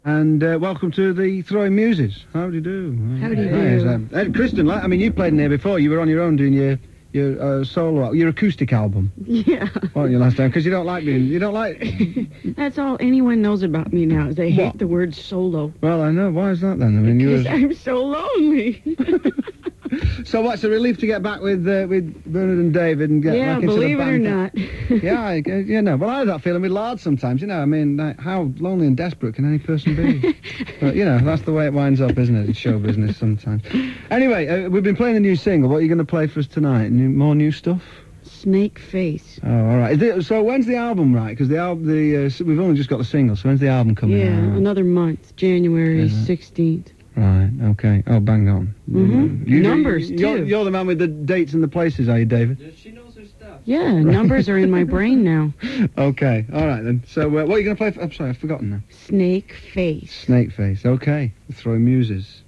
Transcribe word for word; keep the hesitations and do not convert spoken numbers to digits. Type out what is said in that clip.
And uh, welcome to the Throwing Muses. How do you do? How do you Nice, do? um, Ed, Kristen, like, I mean, you played in here before. You were on your own doing your your uh, solo, your acoustic album. Yeah. Weren't you last time? Because you don't like being, you don't like. That's all anyone knows about me now. Is they hate What? the word solo. Well, I know. Why is that then? I mean, you. Because I'm so lonely. So what's a relief to get back with uh, with Bernard and David and get Yeah, back into the believe it or band? not. Yeah, I, uh, you know. Well, I have that feeling with Lard sometimes. You know, I mean, like, how lonely and desperate can any person be? But you know, that's the way it winds up, isn't it? It's show business sometimes. Anyway, uh, we've been playing a new single. What are you going to play for us tonight? New, more new stuff? Snake Face. Oh, all right. Is it, so when's the album, right? Because the album, the uh, s- we've only just got the single. So when's the album coming Yeah, out? another month. January Is it? sixteenth. Right. Okay. Oh, bang on. Mhm. You- Numbers, you're, too. You're the man with the dates and the places, are you, David? She knows her stuff. Yeah, numbers are in my brain now. Okay. All right then. So uh, what are you going to play? For, I'm sorry, I've forgotten now. Snake Face. Snake Face. Okay. Throwing Muses.